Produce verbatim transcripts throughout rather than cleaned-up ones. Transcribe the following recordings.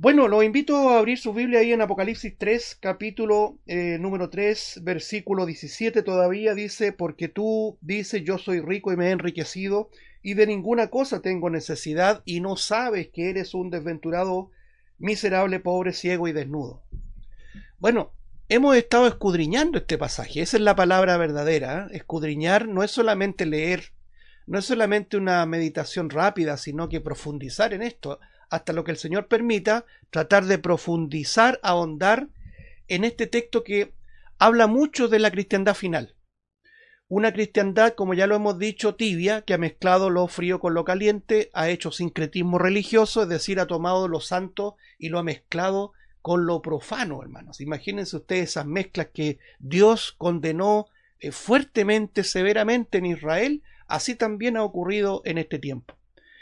Bueno, los invito a abrir su Biblia ahí en Apocalipsis tres, capítulo eh, número tres, versículo diecisiete. Todavía dice: porque tú dices, yo soy rico y me he enriquecido, y de ninguna cosa tengo necesidad, y no sabes que eres un desventurado, miserable, pobre, ciego y desnudo. Bueno, hemos estado escudriñando este pasaje. Esa es la palabra verdadera, ¿eh? Escudriñar no es solamente leer, no es solamente una meditación rápida, sino que profundizar en esto, hasta lo que el Señor permita, tratar de profundizar, ahondar en este texto que habla mucho de la cristiandad final. Una cristiandad, como ya lo hemos dicho, tibia, que ha mezclado lo frío con lo caliente, ha hecho sincretismo religioso, es decir, ha tomado lo santo y lo ha mezclado con lo profano, hermanos. Imagínense ustedes esas mezclas que Dios condenó eh, fuertemente, severamente en Israel. Así también ha ocurrido en este tiempo.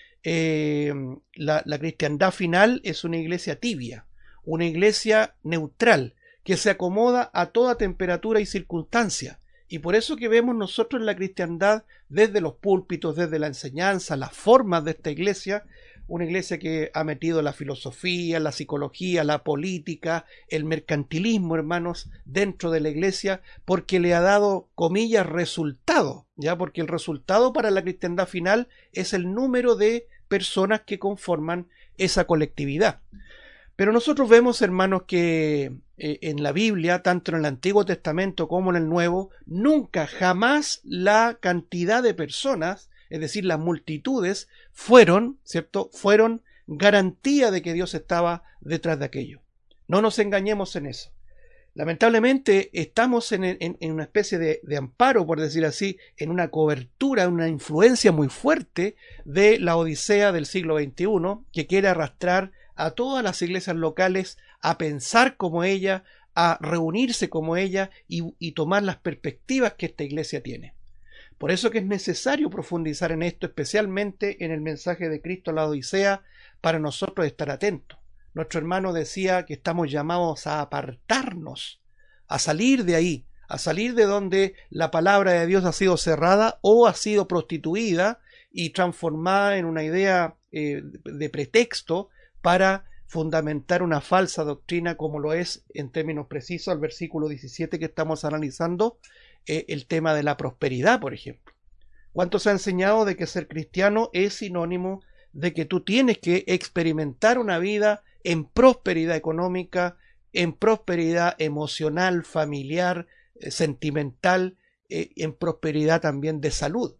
Eh, la, la cristiandad final es una iglesia tibia, una iglesia neutral, que se acomoda a toda temperatura y circunstancia. Y por eso que vemos nosotros en la cristiandad, desde los púlpitos, desde la enseñanza, las formas de esta iglesia, una iglesia que ha metido la filosofía, la psicología, la política, el mercantilismo, hermanos, dentro de la iglesia, porque le ha dado, comillas, resultado, ya, porque el resultado para la cristiandad final es el número de personas que conforman esa colectividad. Pero nosotros vemos, hermanos, que eh, en la Biblia, tanto en el Antiguo Testamento como en el Nuevo, nunca, jamás la cantidad de personas, es decir, las multitudes, fueron, ¿cierto? Fueron garantía de que Dios estaba detrás de aquello. No nos engañemos en eso. Lamentablemente estamos en, en, en una especie de, de amparo, por decir así, en una cobertura, una influencia muy fuerte de la Odisea del siglo veintiuno, que quiere arrastrar a todas las iglesias locales a pensar como ella, a reunirse como ella y, y tomar las perspectivas que esta iglesia tiene. Por eso que es necesario profundizar en esto, especialmente en el mensaje de Cristo a la Odisea, para nosotros estar atentos. Nuestro hermano decía que estamos llamados a apartarnos, a salir de ahí, a salir de donde la palabra de Dios ha sido cerrada o ha sido prostituida y transformada en una idea eh, de pretexto para fundamentar una falsa doctrina, como lo es, en términos precisos, el versículo diecisiete que estamos analizando, eh, el tema de la prosperidad, por ejemplo. ¿Cuánto se ha enseñado de que ser cristiano es sinónimo de que tú tienes que experimentar una vida en prosperidad económica, en prosperidad emocional, familiar, eh, sentimental, eh, en prosperidad también de salud?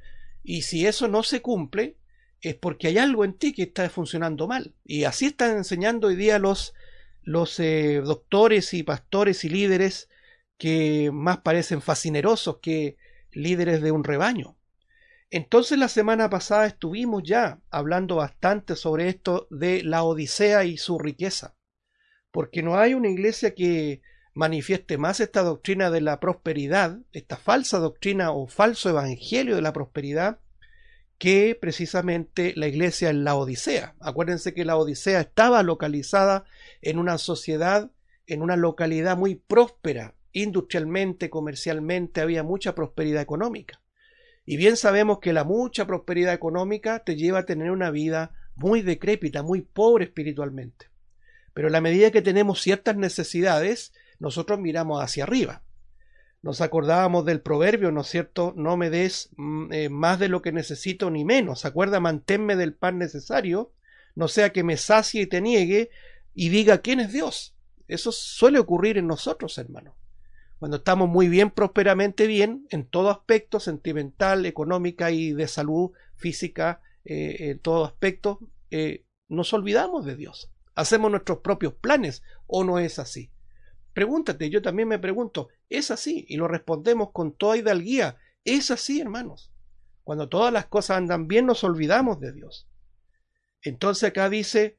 Y si eso no se cumple, es porque hay algo en ti que está funcionando mal. Y así están enseñando hoy día los, los eh, doctores y pastores y líderes que más parecen fascinerosos que líderes de un rebaño. Entonces la semana pasada estuvimos ya hablando bastante sobre esto de la Odisea y su riqueza, porque no hay una iglesia que manifieste más esta doctrina de la prosperidad, esta falsa doctrina o falso evangelio de la prosperidad, que precisamente la iglesia en la Odisea. Acuérdense que la Odisea estaba localizada en una sociedad, en una localidad muy próspera, industrialmente, comercialmente, había mucha prosperidad económica. Y bien sabemos que la mucha prosperidad económica te lleva a tener una vida muy decrépita, muy pobre espiritualmente. Pero a la medida que tenemos ciertas necesidades, nosotros miramos hacia arriba. Nos acordábamos del proverbio, ¿no es cierto? No me des eh, más de lo que necesito ni menos. ¿Se acuerda? Manténme del pan necesario, no sea que me sacie y te niegue y diga quién es Dios. Eso suele ocurrir en nosotros, hermano. Cuando estamos muy bien, prósperamente bien, en todo aspecto, sentimental, económica y de salud física, eh, en todo aspecto, eh, nos olvidamos de Dios. Hacemos nuestros propios planes, ¿o no es así? Pregúntate, yo también me pregunto, ¿es así? Y lo respondemos con toda hidalguía, es así, hermanos. Cuando todas las cosas andan bien, nos olvidamos de Dios. Entonces acá dice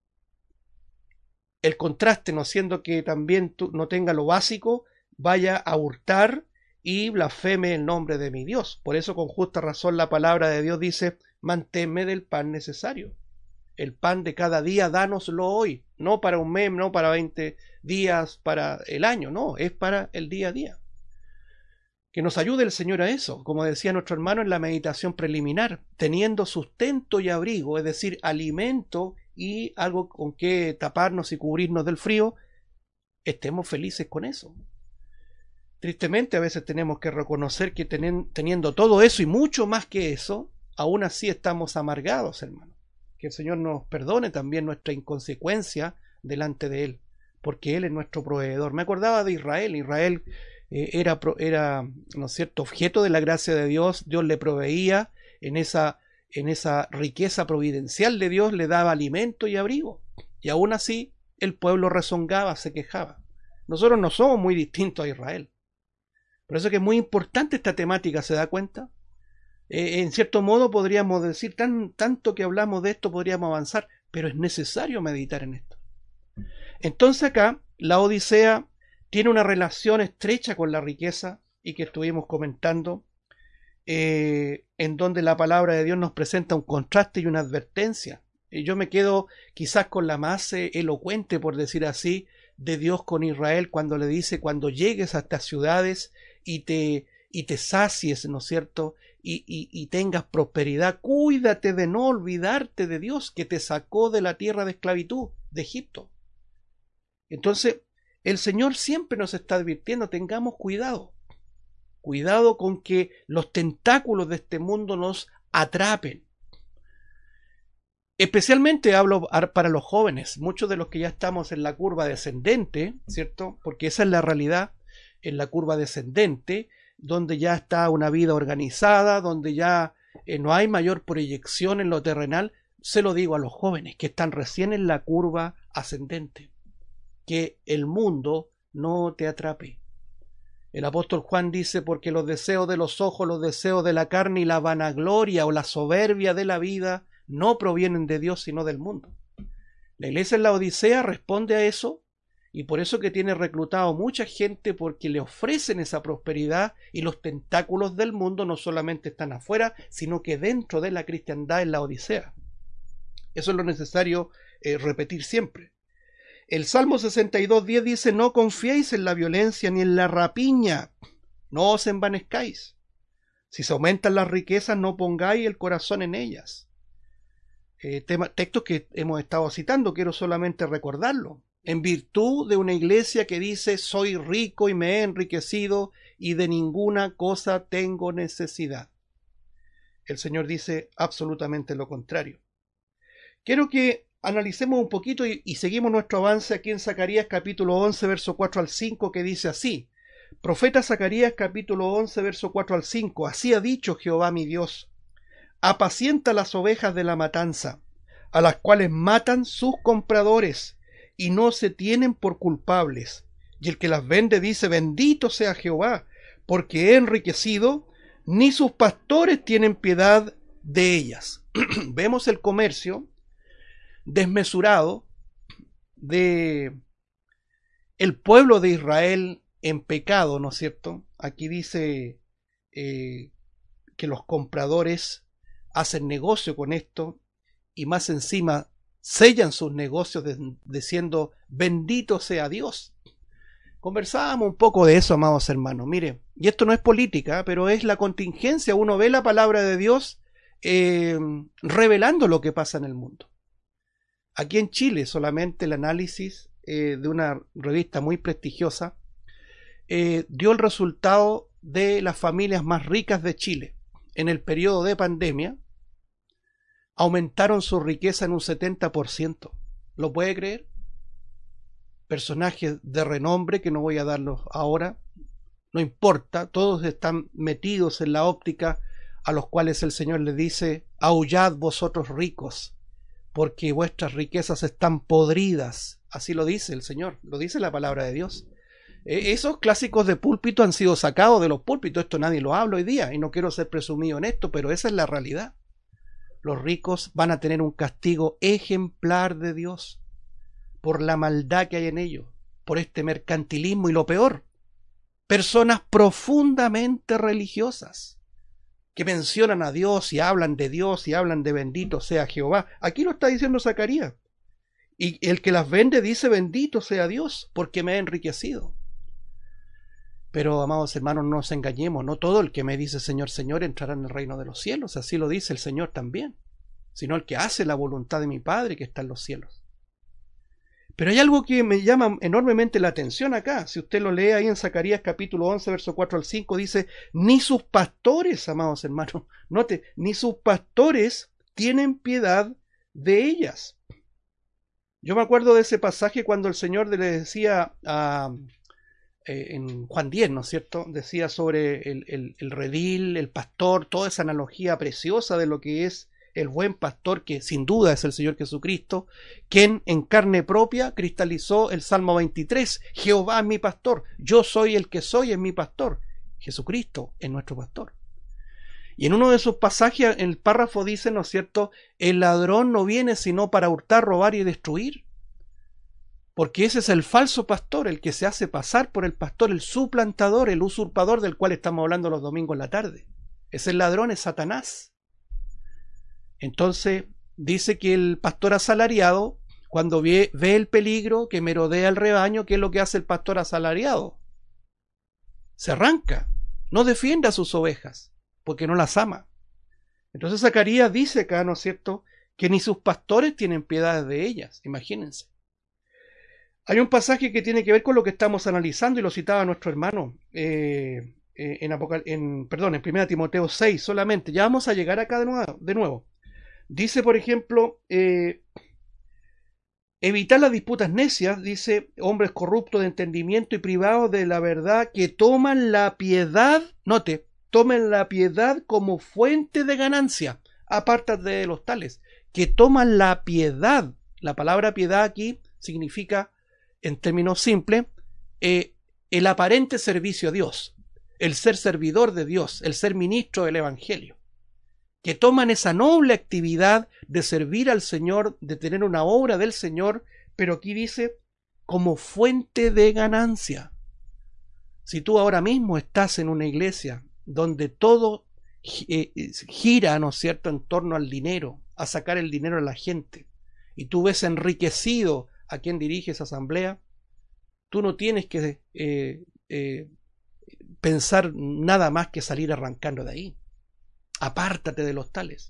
el contraste, no siendo que también tú no tenga lo básico, vaya a hurtar y blasfeme el nombre de mi Dios. Por eso con justa razón la palabra de Dios dice, manténme del pan necesario. El pan de cada día, dánoslo hoy, no para un mes, no para veinte días, para el año, no, es para el día a día. Que nos ayude el Señor a eso, como decía nuestro hermano en la meditación preliminar, teniendo sustento y abrigo, es decir, alimento y algo con que taparnos y cubrirnos del frío, estemos felices con eso. Tristemente a veces tenemos que reconocer que tenen, teniendo todo eso y mucho más que eso, aún así estamos amargados, hermano. Que el Señor nos perdone también nuestra inconsecuencia delante de Él, porque Él es nuestro proveedor. Me acordaba de Israel. Israel eh, era, era, ¿no es cierto?, objeto de la gracia de Dios. Dios le proveía en esa, en esa riqueza providencial de Dios, le daba alimento y abrigo. Y aún así el pueblo rezongaba, se quejaba. Nosotros no somos muy distintos a Israel. Por eso que es muy importante esta temática, ¿se da cuenta? Eh, en cierto modo podríamos decir, tan, tanto que hablamos de esto, podríamos avanzar, pero es necesario meditar en esto. Entonces acá, la Odisea tiene una relación estrecha con la riqueza, y que estuvimos comentando, eh, en donde la palabra de Dios nos presenta un contraste y una advertencia. Y yo me quedo quizás con la más eh, elocuente, por decir así, de Dios con Israel, cuando le dice, cuando llegues a estas ciudades y te, y te sacies, ¿no es cierto?, y, y, y tengas prosperidad, cuídate de no olvidarte de Dios, que te sacó de la tierra de esclavitud, de Egipto. Entonces, el Señor siempre nos está advirtiendo, tengamos cuidado, cuidado con que los tentáculos de este mundo nos atrapen. Especialmente hablo para los jóvenes, muchos de los que ya estamos en la curva descendente, ¿cierto? Porque esa es la realidad, en la curva descendente, donde ya está una vida organizada, donde ya eh, no hay mayor proyección en lo terrenal. Se lo digo a los jóvenes que están recién en la curva ascendente, que el mundo no te atrape. El apóstol Juan dice, porque los deseos de los ojos, los deseos de la carne y la vanagloria o la soberbia de la vida no provienen de Dios sino del mundo. La iglesia en la Odisea responde a eso, y por eso que tiene reclutado mucha gente, porque le ofrecen esa prosperidad, y los tentáculos del mundo no solamente están afuera, sino que dentro de la cristiandad en la Odisea. Eso es lo necesario eh, repetir siempre. El Salmo sesenta y dos diez dice, no confiéis en la violencia ni en la rapiña, no os envanezcáis. Si se aumentan las riquezas, no pongáis el corazón en ellas. Eh, tema, textos que hemos estado citando, quiero solamente recordarlo. En virtud de una iglesia que dice, soy rico y me he enriquecido y de ninguna cosa tengo necesidad. El Señor dice absolutamente lo contrario. Quiero que analicemos un poquito y, y seguimos nuestro avance aquí en Zacarías capítulo once, verso cuatro al cinco, que dice así. Profeta Zacarías capítulo once, verso cuatro al cinco. Así ha dicho Jehová mi Dios. Apacienta las ovejas de la matanza, a las cuales matan sus compradores, y no se tienen por culpables. Y el que las vende dice, bendito sea Jehová, porque he enriquecido, ni sus pastores tienen piedad de ellas. Vemos el comercio desmesurado de el pueblo de Israel en pecado, ¿no es cierto? Aquí dice eh, que los compradores hacen negocio con esto, y más encima sellan sus negocios de, diciendo bendito sea Dios. Conversábamos un poco de eso, amados hermanos. Mire, y esto no es política, pero es la contingencia. Uno ve la palabra de Dios eh, revelando lo que pasa en el mundo. Aquí en Chile, solamente el análisis eh, de una revista muy prestigiosa eh, dio el resultado de las familias más ricas de Chile. En el periodo de pandemia aumentaron su riqueza en un setenta por ciento. ¿Lo puede creer? Personajes de renombre, que no voy a darlos ahora, no importa, todos están metidos en la óptica, a los cuales el Señor les dice, aullad vosotros ricos, porque vuestras riquezas están podridas. Así lo dice el Señor, lo dice la palabra de Dios. Eh, esos clásicos de púlpito han sido sacados de los púlpitos, esto nadie lo habla hoy día, y no quiero ser presumido en esto, pero esa es la realidad. Los ricos van a tener un castigo ejemplar de Dios por la maldad que hay en ellos, por este mercantilismo, y lo peor, personas profundamente religiosas que mencionan a Dios y hablan de Dios y hablan de bendito sea Jehová. Aquí lo está diciendo Zacarías. Y el que las vende dice bendito sea Dios porque me he enriquecido. Pero, amados hermanos, no nos engañemos, no todo el que me dice Señor, Señor entrará en el reino de los cielos. Así lo dice el Señor también. sino el que hace la voluntad de mi Padre que está en los cielos. Pero hay algo que me llama enormemente la atención acá. Si usted lo lee ahí en Zacarías capítulo once, verso cuatro al cinco, dice, ni sus pastores, amados hermanos, note, ni sus pastores tienen piedad de ellas. Yo me acuerdo de ese pasaje cuando el Señor le decía a, eh, en Juan diez, ¿no es cierto? Decía sobre el, el, el redil, el pastor, toda esa analogía preciosa de lo que es el buen pastor, que sin duda es el Señor Jesucristo, quien en carne propia cristalizó el Salmo veintitrés. Jehová es mi pastor, yo soy el que soy, es mi pastor. Jesucristo es nuestro pastor. Y en uno de sus pasajes, en el párrafo dice, ¿no es cierto?, el ladrón no viene sino para hurtar, robar y destruir. Porque ese es el falso pastor, el que se hace pasar por el pastor, el suplantador, el usurpador del cual estamos hablando los domingos en la tarde. Ese ladrón es Satanás. Entonces dice que el pastor asalariado, cuando ve, ve el peligro que merodea el rebaño, ¿qué es lo que hace el pastor asalariado? Se arranca, no defiende a sus ovejas, porque no las ama. Entonces Zacarías dice acá, ¿no es cierto?, que ni sus pastores tienen piedad de ellas, imagínense. Hay un pasaje que tiene que ver con lo que estamos analizando y lo citaba nuestro hermano eh, eh, en, Apocal en, perdón, en primera Timoteo seis solamente. Ya vamos a llegar acá de nuevo. De nuevo. Dice, por ejemplo, eh, evitar las disputas necias, dice, hombres corruptos de entendimiento y privados de la verdad, que toman la piedad, note, tomen la piedad como fuente de ganancia, apártate de los tales, que toman la piedad. La palabra piedad aquí significa, en términos simples, eh, el aparente servicio a Dios, el ser servidor de Dios, el ser ministro del Evangelio. Que toman esa noble actividad de servir al Señor, de tener una obra del Señor, pero aquí dice, como fuente de ganancia. Si tú ahora mismo estás en una iglesia donde todo eh, gira, ¿no es cierto?, en torno al dinero, a sacar el dinero a la gente, y tú ves enriquecido a quien dirige esa asamblea, tú no tienes que eh, eh, pensar nada más que salir arrancando de ahí. Apártate de los tales.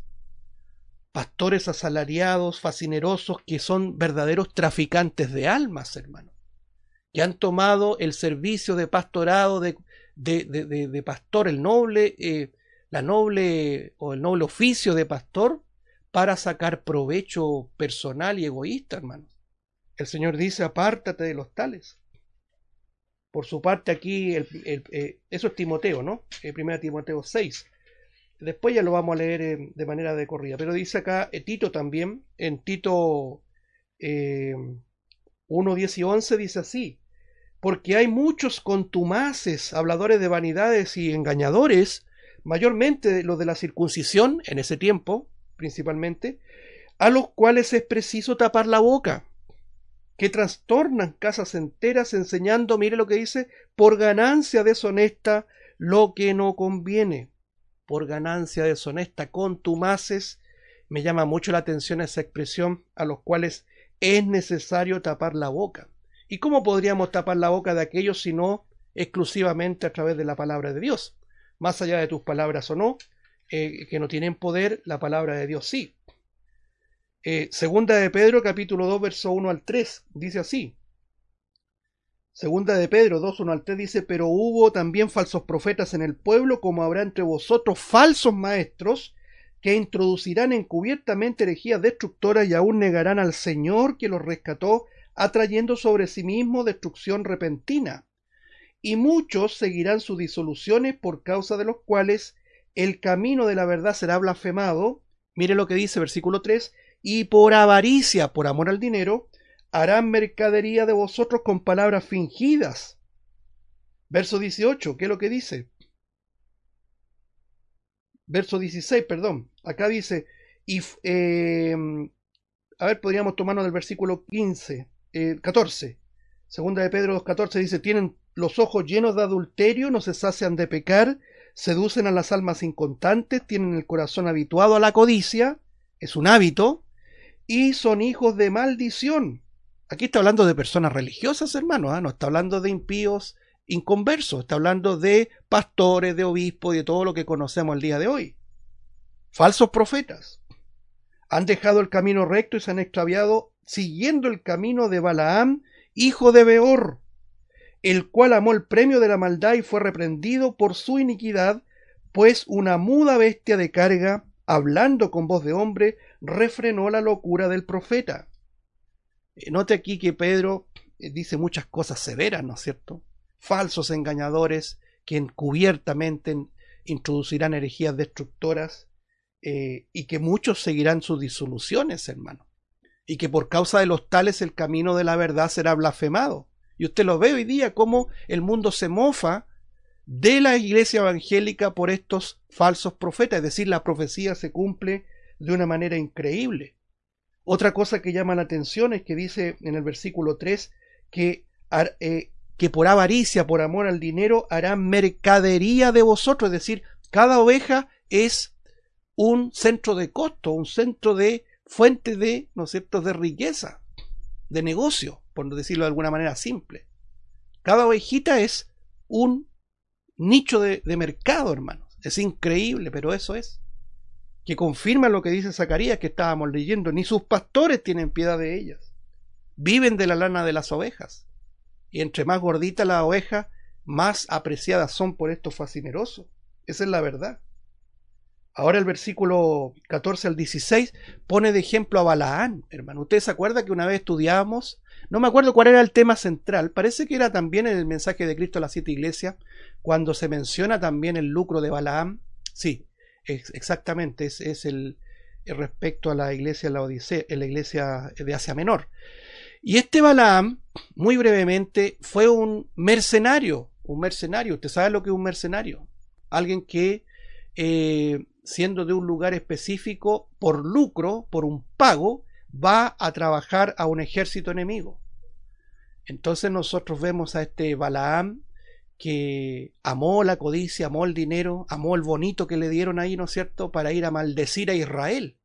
Pastores asalariados, fascinerosos, que son verdaderos traficantes de almas, hermano, que han tomado el servicio de pastorado, de, de, de, de, de pastor, el noble, eh, la noble o el noble oficio de pastor, para sacar provecho personal y egoísta, hermanos. El Señor dice, apártate de los tales. Por su parte aquí, el, el, eh, eso es Timoteo, ¿no? Eh, primera Timoteo seis. Después ya lo vamos a leer eh, de manera de corrida. Pero dice acá eh, Tito también, en Tito eh, uno, diez y once, dice así, porque hay muchos contumaces, habladores de vanidades y engañadores, mayormente los de la circuncisión, en ese tiempo, principalmente, a los cuales es preciso tapar la boca, que trastornan casas enteras enseñando, mire lo que dice, por ganancia deshonesta lo que no conviene. Por ganancia deshonesta, contumaces, me llama mucho la atención esa expresión, a los cuales es necesario tapar la boca. ¿Y cómo podríamos tapar la boca de aquellos si no exclusivamente a través de la palabra de Dios? Más allá de tus palabras o no, eh, que no tienen poder, la palabra de Dios sí. Eh, segunda de Pedro, capítulo dos, verso uno al tres, dice así. Segunda de Pedro dos, uno al tres dice, pero hubo también falsos profetas en el pueblo, como habrá entre vosotros falsos maestros, que introducirán encubiertamente herejías destructoras y aún negarán al Señor que los rescató, atrayendo sobre sí mismo destrucción repentina. Y muchos seguirán sus disoluciones, por causa de los cuales el camino de la verdad será blasfemado. Mire lo que dice versículo tres, y por avaricia, por amor al dinero, harán mercadería de vosotros con palabras fingidas. Verso dieciocho, ¿qué es lo que dice? Verso dieciséis, perdón. Acá dice, y, eh, a ver, podríamos tomarnos del versículo quince, eh, catorce. Segunda de Pedro dos, catorce dice, tienen los ojos llenos de adulterio, no se sacian de pecar, seducen a las almas inconstantes, tienen el corazón habituado a la codicia, es un hábito, y son hijos de maldición. Aquí está hablando de personas religiosas, hermanos, ¿eh? No está hablando de impíos inconversos, está hablando de pastores, de obispos y de todo lo que conocemos el día de hoy. Falsos profetas, Han dejado el camino recto y se han extraviado siguiendo el camino de Balaam, hijo de Beor, el cual amó el premio de la maldad y fue reprendido por su iniquidad, pues una muda bestia de carga, hablando con voz de hombre, refrenó la locura del profeta. Eh, Note aquí que Pedro eh, dice muchas cosas severas, ¿no es cierto? Falsos engañadores que encubiertamente introducirán herejías destructoras, eh, y que muchos seguirán sus disoluciones, hermano. Y que por causa de los tales el camino de la verdad será blasfemado. Y usted lo ve hoy día cómo el mundo se mofa de la iglesia evangélica por estos falsos profetas, es decir, la profecía se cumple de una manera increíble. Otra cosa que llama la atención es que dice en el versículo tres que, eh, que por avaricia, por amor al dinero, harán mercadería de vosotros, es decir, cada oveja es un centro de costo, un centro de fuente de, ¿no es cierto?, de riqueza, de negocio, por decirlo de alguna manera simple. Cada ovejita es un nicho de, de mercado, hermanos. Es increíble, pero eso es. Que confirma lo que dice Zacarías que estábamos leyendo. Ni sus pastores tienen piedad de ellas. Viven de la lana de las ovejas. Y entre más gordita la oveja, más apreciadas son por estos fascinerosos. Esa es la verdad. Ahora el versículo catorce al dieciséis pone de ejemplo a Balaán, hermano. ¿Ustedes se acuerdan que una vez estudiábamos? No me acuerdo cuál era el tema central. Parece que era también en el mensaje de Cristo a las siete iglesias, cuando se menciona también el lucro de Balaam. Sí, es, exactamente, es, es el, el respecto a la iglesia, la Odisea, la iglesia de Asia Menor. Y este Balaam, muy brevemente, fue un mercenario. Un mercenario. ¿Usted sabe lo que es un mercenario? Alguien que... Eh, siendo de un lugar específico, por lucro, por un pago, va a trabajar a un ejército enemigo. Entonces nosotros vemos a este Balaam que amó la codicia, amó el dinero, amó el bonito que le dieron ahí, ¿no es cierto?, para ir a maldecir a Israel.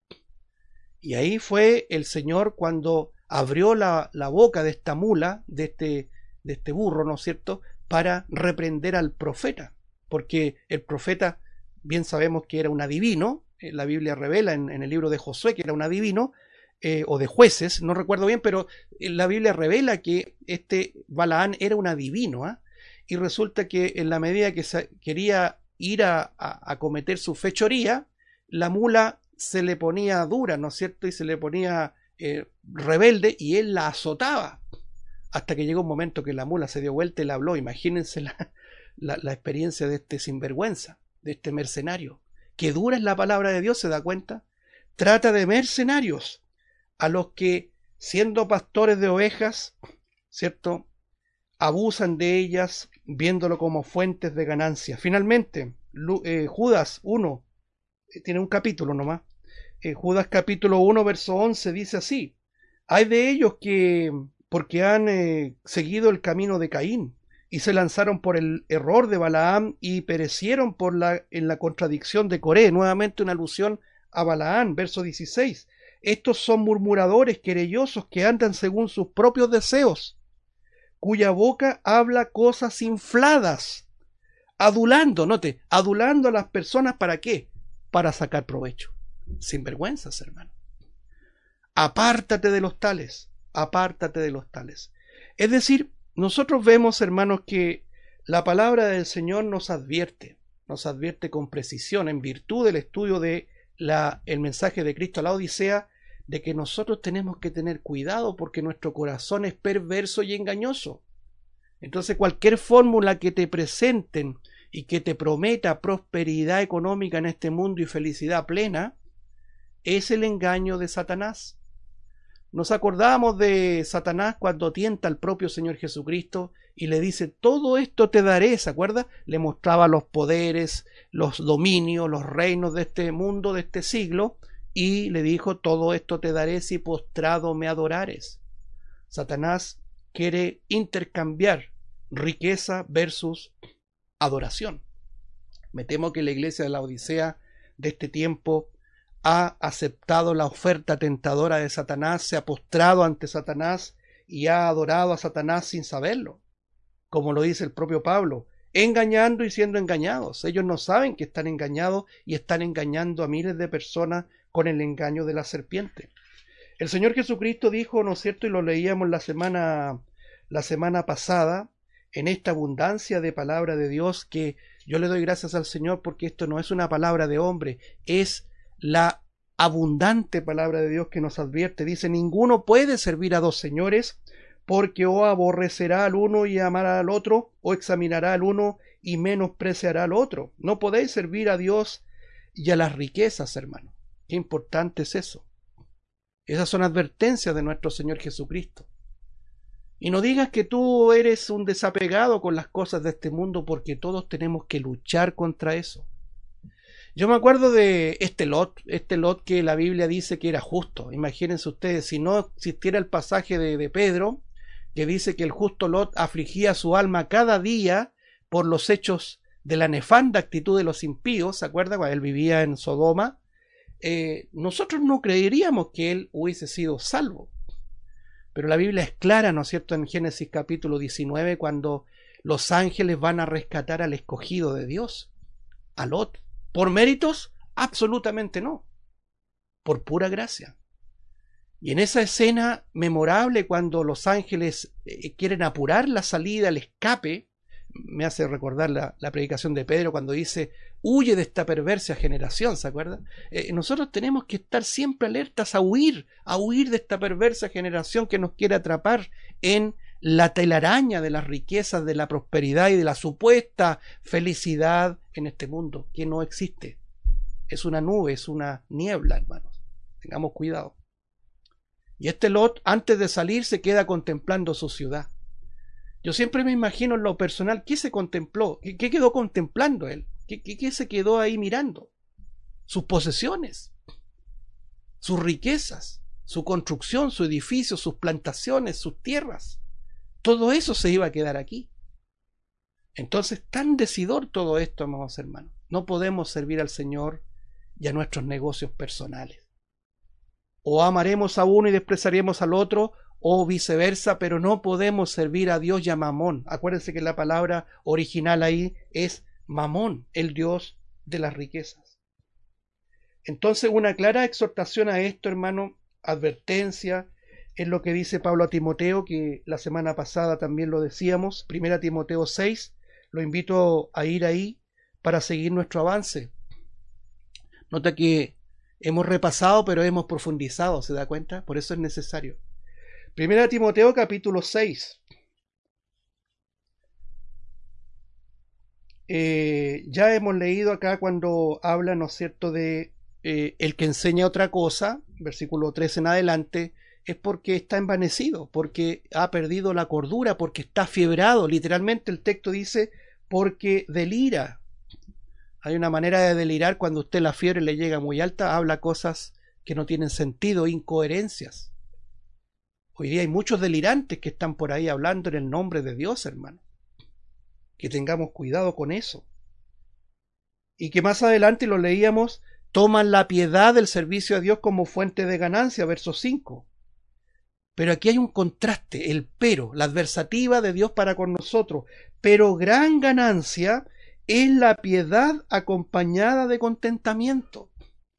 Y ahí fue el Señor cuando abrió la, la boca de esta mula, de este, de este burro, ¿no es cierto?, para reprender al profeta, porque el profeta, bien sabemos que era un adivino. La Biblia revela en, en el libro de Josué que era un adivino, eh, o de Jueces, no recuerdo bien, pero la Biblia revela que este Balaán era un adivino, ¿eh? Y resulta que en la medida que se quería ir a, a, a cometer su fechoría, la mula se le ponía dura, ¿no es cierto?, y se le ponía eh, rebelde, y él la azotaba, hasta que llegó un momento que la mula se dio vuelta y le habló. Imagínense la, la, la experiencia de este sinvergüenza, de este mercenario. Que dura es la palabra de Dios, ¿se da cuenta? Trata de mercenarios a los que, siendo pastores de ovejas, ¿cierto?, abusan de ellas viéndolo como fuentes de ganancia. Finalmente, eh, Judas uno, eh, tiene un capítulo nomás. Eh, Judas capítulo uno, verso once, dice así: hay de ellos que, porque han eh, seguido el camino de Caín, y se lanzaron por el error de Balaam y perecieron por la, en la contradicción de Coré. Nuevamente una alusión a Balaam, verso dieciséis. Estos son murmuradores, querellosos, que andan según sus propios deseos, cuya boca habla cosas infladas, adulando, note, adulando a las personas. ¿Para qué? Para sacar provecho. Sinvergüenzas, hermano. Apártate de los tales, apártate de los tales. Es decir, nosotros vemos, hermanos, que la palabra del Señor nos advierte, nos advierte con precisión, en virtud del estudio de la, el mensaje de Cristo a la Odisea, de que nosotros tenemos que tener cuidado porque nuestro corazón es perverso y engañoso. Entonces, cualquier fórmula que te presenten y que te prometa prosperidad económica en este mundo y felicidad plena, es el engaño de Satanás. Nos acordamos de Satanás cuando tienta al propio Señor Jesucristo y le dice: todo esto te daré, ¿se acuerda? Le mostraba los poderes, los dominios, los reinos de este mundo, de este siglo, y le dijo: todo esto te daré si postrado me adorares. Satanás quiere intercambiar riqueza versus adoración. Me temo que la iglesia de la Odisea de este tiempo ha aceptado la oferta tentadora de Satanás, se ha postrado ante Satanás y ha adorado a Satanás sin saberlo, como lo dice el propio Pablo, engañando y siendo engañados. Ellos no saben que están engañados y están engañando a miles de personas con el engaño de la serpiente. El Señor Jesucristo dijo, ¿no es cierto? Y lo leíamos la semana, la semana pasada, en esta abundancia de palabra de Dios, que yo le doy gracias al Señor porque esto no es una palabra de hombre, es la abundante palabra de Dios que nos advierte. Dice, ninguno puede servir a dos señores, porque o aborrecerá al uno y amará al otro, o examinará al uno y menospreciará al otro. No podéis servir a Dios y a las riquezas, hermano. Qué importante es eso. Esas son advertencias de nuestro Señor Jesucristo. Y no digas que tú eres un desapegado con las cosas de este mundo, porque todos tenemos que luchar contra eso. Yo me acuerdo de este Lot, este Lot que la Biblia dice que era justo. Imagínense ustedes, si no existiera el pasaje de, de Pedro, que dice que el justo Lot afligía su alma cada día por los hechos de la nefanda actitud de los impíos, ¿se acuerda? Cuando él vivía en Sodoma, eh, nosotros no creeríamos que él hubiese sido salvo. Pero la Biblia es clara, ¿no es cierto?, en Génesis capítulo diecinueve, cuando los ángeles van a rescatar al escogido de Dios, a Lot. ¿Por méritos? Absolutamente no. Por pura gracia. Y en esa escena memorable, cuando los ángeles eh, quieren apurar la salida, el escape, me hace recordar la, la predicación de Pedro cuando dice, huye de esta perversa generación, ¿se acuerdan? Eh, nosotros tenemos que estar siempre alertas a huir, a huir de esta perversa generación que nos quiere atrapar en la telaraña de las riquezas, de la prosperidad y de la supuesta felicidad en este mundo, que no existe. Es una nube, es una niebla, hermanos. Tengamos cuidado. Y este Lot, antes de salir, se queda contemplando su ciudad. Yo siempre me imagino en lo personal, ¿qué se contempló? ¿Qué, qué quedó contemplando él? ¿Qué, qué, ¿Qué se quedó ahí mirando? Sus posesiones, sus riquezas, su construcción, su edificio, sus plantaciones, sus tierras. Todo eso se iba a quedar aquí. Entonces, tan decidor todo esto, amados hermanos. No podemos servir al Señor y a nuestros negocios personales. O amaremos a uno y despreciaremos al otro, o viceversa, pero no podemos servir a Dios y a Mamón. Acuérdense que la palabra original ahí es Mamón, el Dios de las riquezas. Entonces, una clara exhortación a esto, hermano, advertencia, es lo que dice Pablo a Timoteo, que la semana pasada también lo decíamos, primera Timoteo seis, lo invito a ir ahí para seguir nuestro avance. Nota que hemos repasado, pero hemos profundizado, ¿se da cuenta? Por eso es necesario. Primera Timoteo capítulo seis. Eh, ya hemos leído acá cuando habla, ¿no es cierto?, de eh, el que enseña otra cosa, versículo tres en adelante, es porque está envanecido, porque ha perdido la cordura, porque está fiebrado. Literalmente el texto dice, porque delira. Hay una manera de delirar cuando usted la fiebre le llega muy alta, habla cosas que no tienen sentido, incoherencias. Hoy día hay muchos delirantes que están por ahí hablando en el nombre de Dios, hermano. Que tengamos cuidado con eso. Y que más adelante lo leíamos, toman la piedad del servicio a Dios como fuente de ganancia, verso cinco. Pero aquí hay un contraste, el pero, la adversativa de Dios para con nosotros. Pero gran ganancia es la piedad acompañada de contentamiento.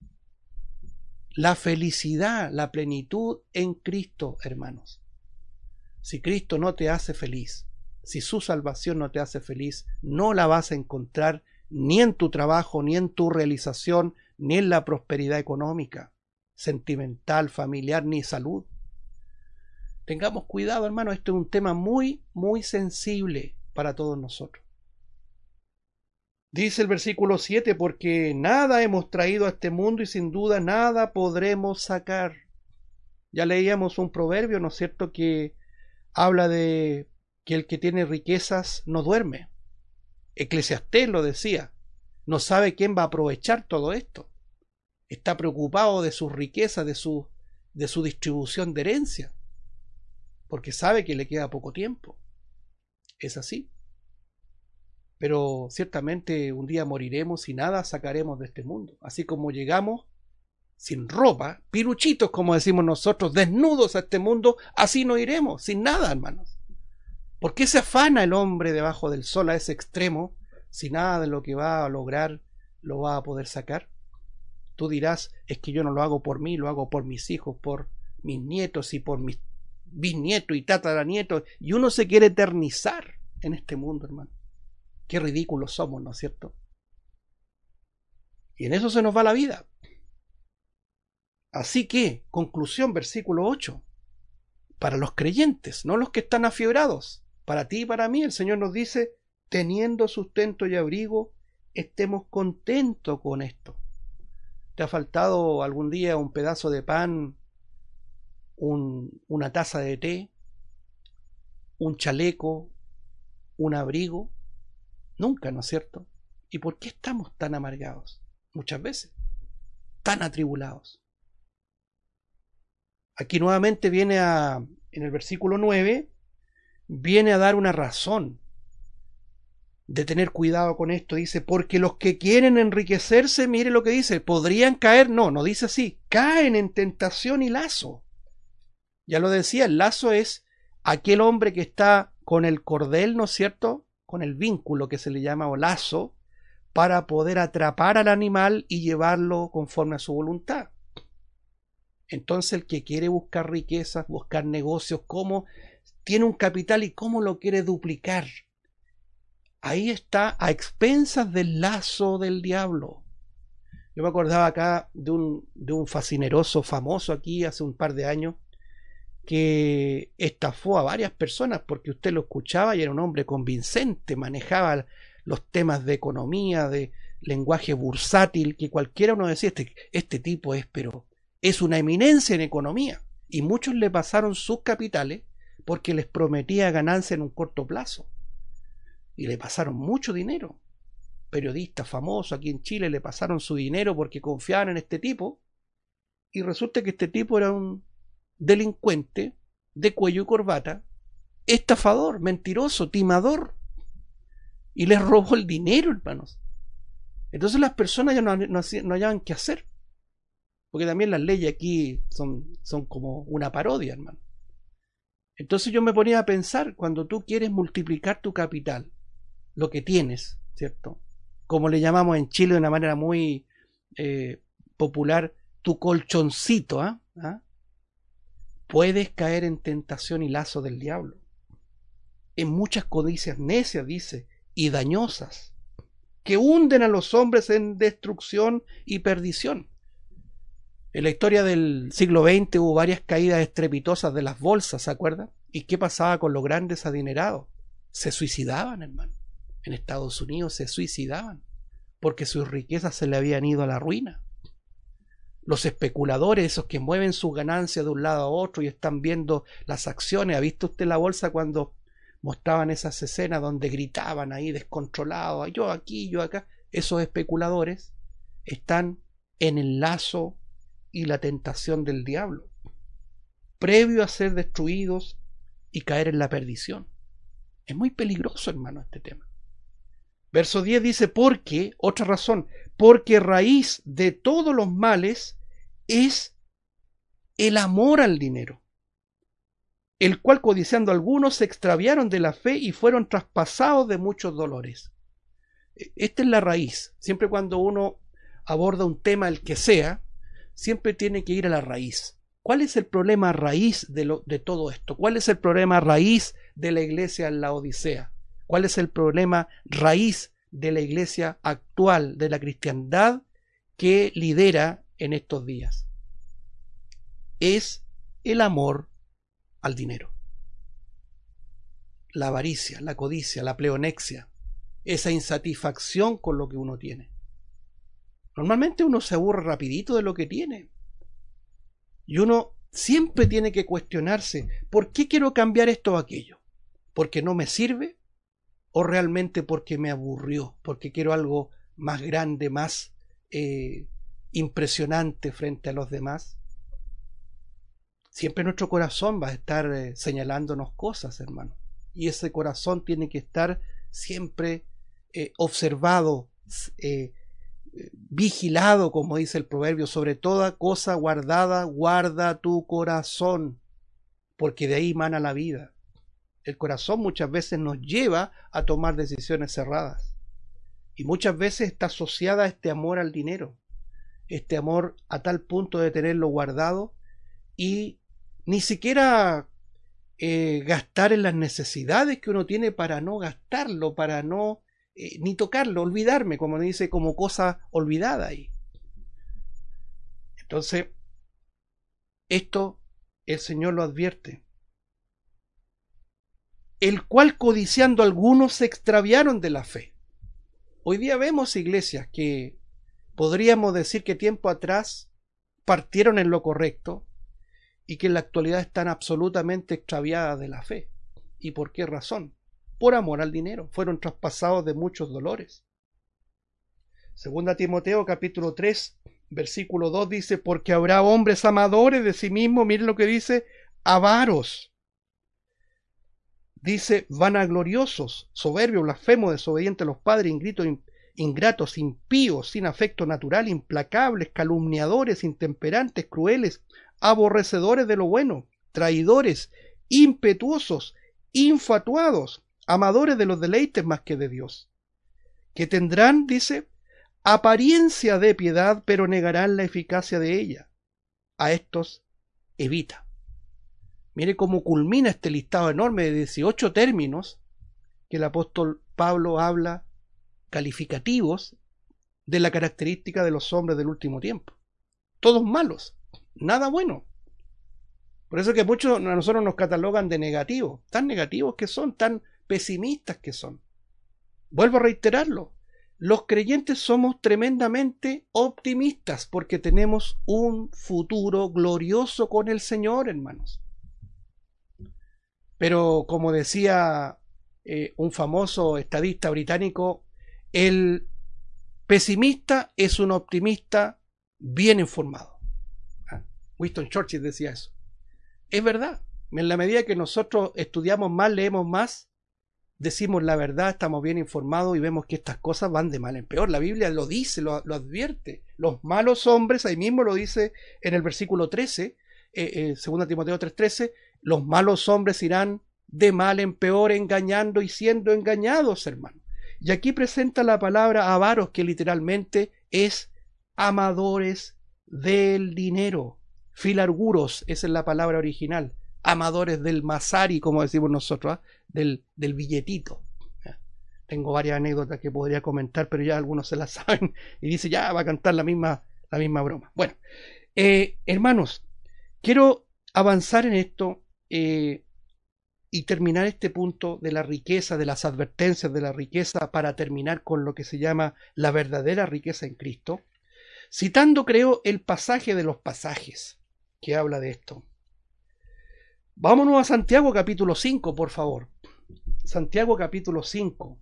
La felicidad, la plenitud en Cristo, hermanos. Si Cristo no te hace feliz, si su salvación no te hace feliz, no la vas a encontrar ni en tu trabajo, ni en tu realización, ni en la prosperidad económica, sentimental, familiar, ni salud. Tengamos cuidado, hermano, esto es un tema muy, muy sensible para todos nosotros. Dice el versículo siete, porque nada hemos traído a este mundo y sin duda nada podremos sacar. Ya leíamos un proverbio, ¿no es cierto?, que habla de que el que tiene riquezas no duerme. Eclesiastés lo decía, no sabe quién va a aprovechar todo esto. Está preocupado de sus riquezas, de su, de su distribución de herencia, porque sabe que le queda poco tiempo. Es así. Pero ciertamente un día moriremos y nada sacaremos de este mundo. Así como llegamos sin ropa, piruchitos como decimos nosotros, desnudos a este mundo, así no iremos, sin nada, hermanos. ¿Por qué se afana el hombre debajo del sol a ese extremo si nada de lo que va a lograr lo va a poder sacar? Tú dirás, es que yo no lo hago por mí, lo hago por mis hijos, por mis nietos y por mis bisnietos y tataranietos. Y uno se quiere eternizar en este mundo, hermano. Qué ridículos somos, ¿no es cierto? Y en eso se nos va la vida. Así que, conclusión, versículo ocho. Para los creyentes, no los que están afiebrados, para ti y para mí, el Señor nos dice, teniendo sustento y abrigo, estemos contentos con esto. ¿Te ha faltado algún día un pedazo de pan, un, una taza de té, un chaleco, un abrigo? Nunca, ¿no es cierto? ¿Y por qué estamos tan amargados? Muchas veces, tan atribulados. Aquí nuevamente viene a, en el versículo nueve, viene a dar una razón de tener cuidado con esto. Dice, porque los que quieren enriquecerse, mire lo que dice, podrían caer, no, no dice así, caen en tentación y lazo. Ya lo decía, el lazo es aquel hombre que está con el cordel, ¿no es cierto? Con el vínculo que se le llama o lazo, para poder atrapar al animal y llevarlo conforme a su voluntad. Entonces el que quiere buscar riquezas, buscar negocios, cómo tiene un capital y cómo lo quiere duplicar, ahí está a expensas del lazo del diablo. Yo me acordaba acá de un, de un fascineroso famoso aquí hace un par de años que estafó a varias personas porque usted lo escuchaba y era un hombre convincente, manejaba los temas de economía, de lenguaje bursátil, que cualquiera uno decía, este, este tipo es, pero es una eminencia en economía. Y muchos le pasaron sus capitales porque les prometía ganancia en un corto plazo. Y le pasaron mucho dinero. Periodistas famosos aquí en Chile le pasaron su dinero porque confiaban en este tipo. Y resulta que este tipo era un delincuente de cuello y corbata, estafador, mentiroso, timador. Y les robó el dinero, hermanos. Entonces las personas ya no, no, no hallaban qué hacer. Porque también las leyes aquí son, son como una parodia, hermano. Entonces yo me ponía a pensar, cuando tú quieres multiplicar tu capital, lo que tienes, ¿cierto? Como le llamamos en Chile de una manera muy eh, popular, tu colchoncito, ¿ah? ¿eh? ¿Ah? Puedes caer en tentación y lazo del diablo. En muchas codicias necias, dice, y dañosas, que hunden a los hombres en destrucción y perdición. En la historia del siglo veinte hubo varias caídas estrepitosas de las bolsas, ¿se acuerdan? ¿Y qué pasaba con los grandes adinerados? Se suicidaban, hermano. En Estados Unidos se suicidaban porque sus riquezas se le habían ido a la ruina. Los especuladores, esos que mueven sus ganancias de un lado a otro y están viendo las acciones. ¿Ha visto usted la bolsa cuando mostraban esas escenas donde gritaban ahí descontrolados, yo aquí, yo acá? Esos especuladores están en el lazo y la tentación del diablo, previo a ser destruidos y caer en la perdición. Es muy peligroso, hermano, este tema. Verso diez dice, porque, otra razón, porque raíz de todos los males es el amor al dinero, el cual codiciando algunos se extraviaron de la fe y fueron traspasados de muchos dolores. Esta es la raíz. Siempre cuando uno aborda un tema, el que sea, siempre tiene que ir a la raíz. ¿Cuál es el problema raíz de, lo, de todo esto? ¿Cuál es el problema raíz de la iglesia en la Odisea? ¿Cuál es el problema raíz de la iglesia actual, de la cristiandad que lidera en estos días? Es el amor al dinero. La avaricia, la codicia, la pleonexia, esa insatisfacción con lo que uno tiene. Normalmente uno se aburre rapidito de lo que tiene. Y uno siempre tiene que cuestionarse, ¿por qué quiero cambiar esto o aquello? ¿Porque no me sirve? ¿O realmente porque me aburrió? ¿Porque quiero algo más grande, más eh, impresionante frente a los demás? Siempre nuestro corazón va a estar eh, señalándonos cosas, hermano. Y ese corazón tiene que estar siempre eh, observado, eh, vigilado, como dice el proverbio, sobre toda cosa guardada, guarda tu corazón, porque de ahí mana la vida. El corazón muchas veces nos lleva a tomar decisiones cerradas y muchas veces está asociada a este amor al dinero. este amor a tal punto de tenerlo guardado y ni siquiera eh, gastar en las necesidades que uno tiene para no gastarlo, para no eh, ni tocarlo, olvidarme, como dice, como cosa olvidada ahí. Entonces, esto el Señor lo advierte. El cual codiciando algunos se extraviaron de la fe. Hoy día vemos iglesias que podríamos decir que tiempo atrás partieron en lo correcto y que en la actualidad están absolutamente extraviadas de la fe. ¿Y por qué razón? Por amor al dinero. Fueron traspasados de muchos dolores. Segunda Timoteo capítulo tres, versículo dos dice, porque habrá hombres amadores de sí mismos, miren lo que dice, avaros. Dice, vanagloriosos, soberbios, blasfemos, desobedientes a los padres, ingratos, ingratos, impíos, sin afecto natural, implacables, calumniadores, intemperantes, crueles, aborrecedores de lo bueno, traidores, impetuosos, infatuados, amadores de los deleites más que de Dios, que tendrán, dice, apariencia de piedad, pero negarán la eficacia de ella. A estos evita. Mire cómo culmina este listado enorme de dieciocho términos que el apóstol Pablo habla calificativos de la característica de los hombres del último tiempo. Todos malos, nada bueno. Por eso que muchos a nosotros nos catalogan de negativos, tan negativos que son, tan pesimistas que son. Vuelvo a reiterarlo, los creyentes somos tremendamente optimistas porque tenemos un futuro glorioso con el Señor, hermanos. Pero como decía eh, un famoso estadista británico, el pesimista es un optimista bien informado. ¿Ah? Winston Churchill decía eso. Es verdad, en la medida que nosotros estudiamos más, leemos más, decimos la verdad, estamos bien informados y vemos que estas cosas van de mal en peor. La Biblia lo dice, lo, lo advierte. Los malos hombres, ahí mismo lo dice en el versículo trece, eh, eh, segunda Timoteo tres trece, los malos hombres irán de mal en peor, engañando y siendo engañados, hermano. Y aquí presenta la palabra avaros, que literalmente es amadores del dinero. Filarguros, esa es la palabra original. Amadores del masari, como decimos nosotros, ¿eh? del, del billetito. Tengo varias anécdotas que podría comentar, pero ya algunos se las saben y dice, ya va a cantar la misma, la misma broma. Bueno, eh, hermanos, quiero avanzar en esto eh, y terminar este punto de la riqueza, de las advertencias de la riqueza, para terminar con lo que se llama la verdadera riqueza en Cristo, citando, creo, el pasaje de los pasajes que habla de esto. Vámonos a Santiago capítulo cinco, por favor. Santiago capítulo cinco.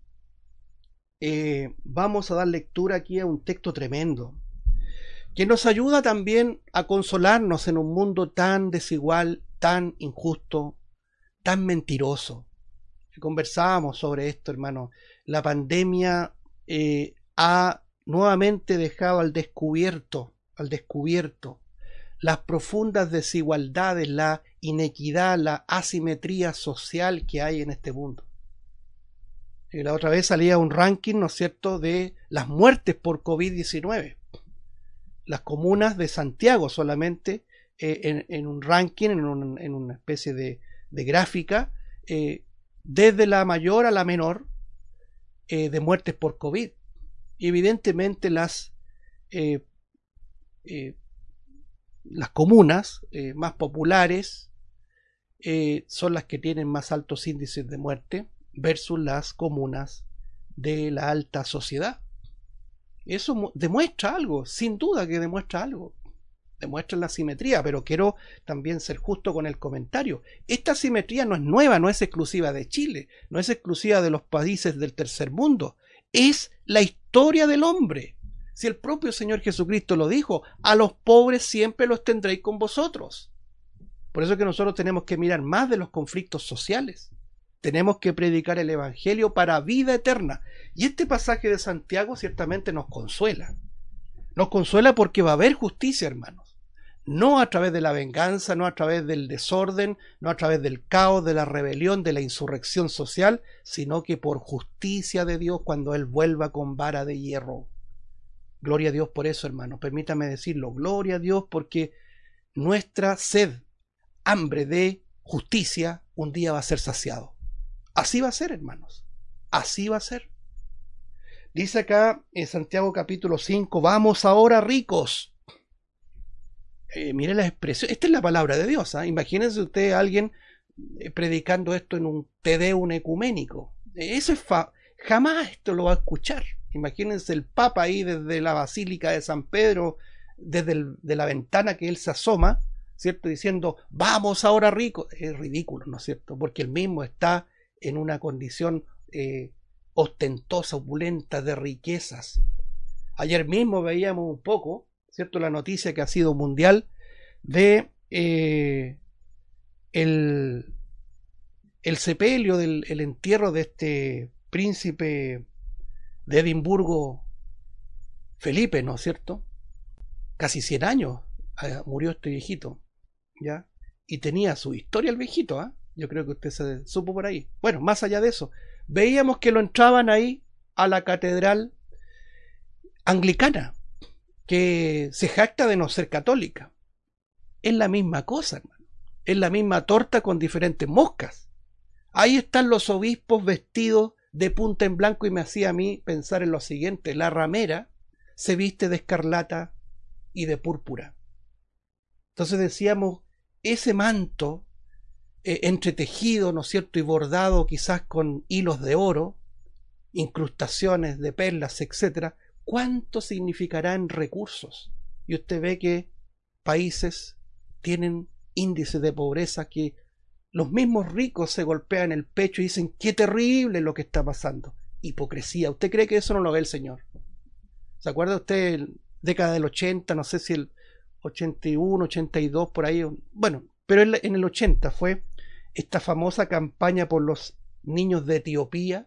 Eh, vamos a dar lectura aquí a un texto tremendo, que nos ayuda también a consolarnos en un mundo tan desigual, tan injusto, tan mentiroso. Conversábamos sobre esto, hermano. La pandemia eh, ha nuevamente dejado al descubierto, al descubierto, las profundas desigualdades, la inequidad, la asimetría social que hay en este mundo. Y la otra vez salía un ranking, ¿no es cierto?, de las muertes por COVID diecinueve. Las comunas de Santiago solamente, eh, en, en un ranking, en, un, en una especie de, de gráfica, eh, desde la mayor a la menor, eh, de muertes por COVID. Y evidentemente las, eh, eh, las comunas eh, más populares eh, son las que tienen más altos índices de muerte versus las comunas de la alta sociedad. Eso demuestra algo, sin duda que demuestra algo. Demuestra la simetría, pero quiero también ser justo con el comentario. Esta simetría no es nueva, no es exclusiva de Chile, no es exclusiva de los países del tercer mundo. Es la historia del hombre. Si el propio Señor Jesucristo lo dijo, a los pobres siempre los tendréis con vosotros. Por eso es que nosotros tenemos que mirar más de los conflictos sociales. Tenemos que predicar el Evangelio para vida eterna. Y este pasaje de Santiago ciertamente nos consuela. Nos consuela porque va a haber justicia, hermanos. No a través de la venganza, no a través del desorden, no a través del caos, de la rebelión, de la insurrección social, sino que por justicia de Dios cuando Él vuelva con vara de hierro. Gloria a Dios por eso, hermano. Permítame decirlo. Gloria a Dios porque nuestra sed, hambre de justicia, un día va a ser saciado. Así va a ser, hermanos. Así va a ser. Dice acá en Santiago capítulo cinco, vamos ahora ricos. Eh, mire la expresión. Esta es la palabra de Dios. ¿eh? Imagínense usted a alguien eh, predicando esto en un Te Deum ecuménico. Eso es fa jamás esto lo va a escuchar. Imagínense el Papa ahí desde la Basílica de San Pedro, desde el, de la ventana que él se asoma, ¿cierto? Diciendo, vamos ahora ricos. Es ridículo, ¿no es cierto? Porque él mismo está en una condición eh, ostentosa, opulenta, de riquezas. Ayer mismo veíamos un poco, ¿cierto? La noticia que ha sido mundial de eh, el, el sepelio, del el entierro de este príncipe de Edimburgo, Felipe, ¿no es cierto? Casi cien años eh, murió este viejito, ¿ya? Y tenía su historia el viejito, ¿eh? Yo creo que usted se supo por ahí. Bueno, más allá de eso, veíamos que lo entraban ahí a la catedral anglicana, que se jacta de no ser católica. Es la misma cosa, hermano. Es la misma torta con diferentes moscas. Ahí están los obispos vestidos de punta en blanco y me hacía a mí pensar en lo siguiente. La ramera se viste de escarlata y de púrpura. Entonces decíamos, ese manto eh, entretejido, ¿no es cierto?, y bordado quizás con hilos de oro, incrustaciones de perlas, etcétera, ¿cuánto significará en recursos? Y usted ve que países tienen índices de pobreza que los mismos ricos se golpean el pecho y dicen, qué terrible lo que está pasando. Hipocresía. ¿Usted cree que eso no lo ve el Señor? ¿Se acuerda usted década del ochenta, no sé si el ochenta y uno, ochenta y dos, por ahí? Bueno, pero en el ochenta fue esta famosa campaña por los niños de Etiopía.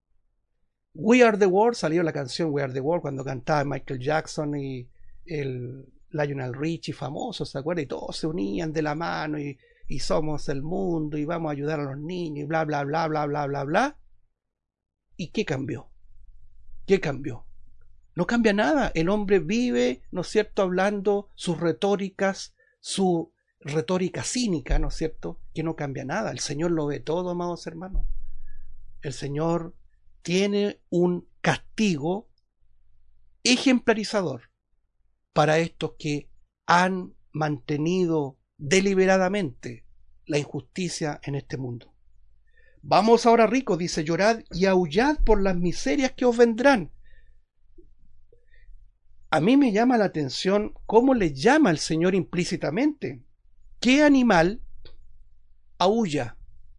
We Are the World, salió la canción We Are the World cuando cantaba Michael Jackson y el Lionel Richie famoso, ¿se acuerda? Y todos se unían de la mano y, y somos el mundo y vamos a ayudar a los niños y bla, bla, bla, bla, bla, bla, bla. ¿Y qué cambió? ¿Qué cambió? No cambia nada. El hombre vive, ¿no es cierto?, hablando sus retóricas, su retórica cínica, ¿no es cierto?, que no cambia nada. El Señor lo ve todo, amados hermanos. El Señor tiene un castigo ejemplarizador para estos que han mantenido deliberadamente la injusticia en este mundo. Vamos ahora ricos, dice, llorad y aullad por las miserias que os vendrán. A mí me llama la atención cómo le llama el Señor implícitamente. ¿Qué animal aúlla?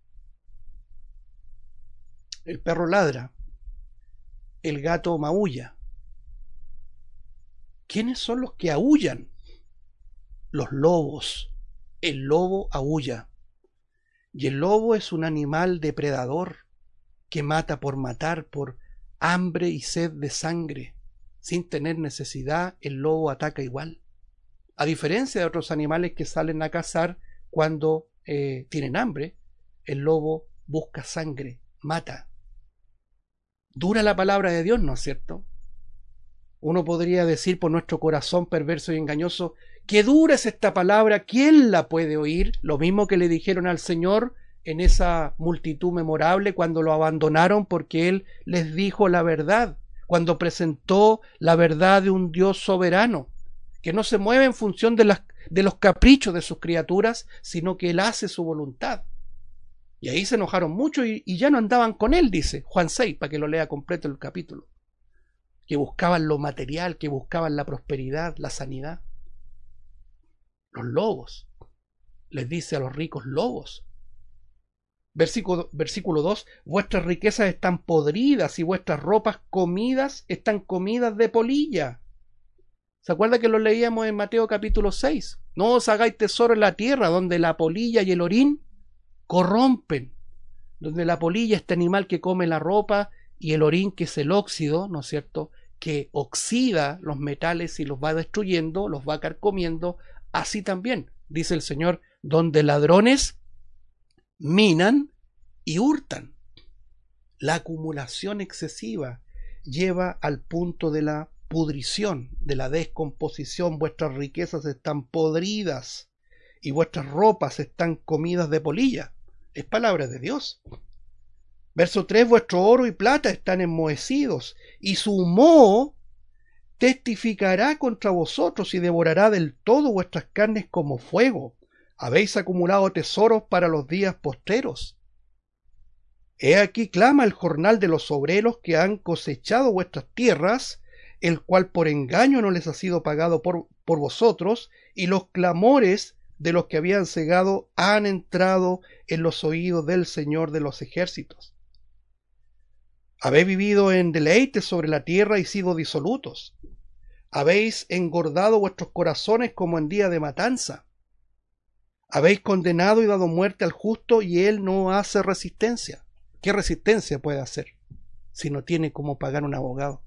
El perro ladra, el gato maulla. ¿Quiénes son los que aúllan? Los lobos. El lobo aúlla. Y el lobo es un animal depredador que mata por matar, por hambre y sed de sangre. Sin tener necesidad, el lobo ataca igual. A diferencia de otros animales que salen a cazar cuando eh, tienen hambre, el lobo busca sangre, mata. Dura la palabra de Dios, ¿no es cierto? Uno podría decir por nuestro corazón perverso y engañoso, qué dura es esta palabra, ¿quién la puede oír? Lo mismo que le dijeron al Señor en esa multitud memorable cuando lo abandonaron porque Él les dijo la verdad, cuando presentó la verdad de un Dios soberano, que no se mueve en función de, las, de los caprichos de sus criaturas, sino que Él hace su voluntad. Y ahí se enojaron mucho y, y ya no andaban con Él, dice Juan seis, para que lo lea completo el capítulo. Que buscaban lo material, que buscaban la prosperidad, la sanidad. Los lobos, les dice a los ricos lobos. Versículo, versículo dos, vuestras riquezas están podridas y vuestras ropas comidas están comidas de polilla. ¿Se acuerda que lo leíamos en Mateo capítulo seis? No os hagáis tesoro en la tierra, donde la polilla y el orín corrompen, donde la polilla, este animal que come la ropa, y el orín, que es el óxido, ¿no es cierto?, que oxida los metales y los va destruyendo, los va carcomiendo, así también, dice el Señor, donde ladrones minan y hurtan. La acumulación excesiva lleva al punto de la pudrición, de la descomposición. Vuestras riquezas están podridas y vuestras ropas están comidas de polilla. Es palabra de Dios. Verso tres, vuestro oro y plata están enmohecidos, y su moho testificará contra vosotros y devorará del todo vuestras carnes como fuego. Habéis acumulado tesoros para los días postreros. He aquí clama el jornal de los obreros que han cosechado vuestras tierras, el cual por engaño no les ha sido pagado por, por vosotros, y los clamores de los que habían cegado han entrado en los oídos del Señor de los ejércitos. Habéis vivido en deleite sobre la tierra y sido disolutos. Habéis engordado vuestros corazones como en día de matanza. Habéis condenado y dado muerte al justo, y él no hace resistencia. ¿Qué resistencia puede hacer si no tiene cómo pagar un abogado?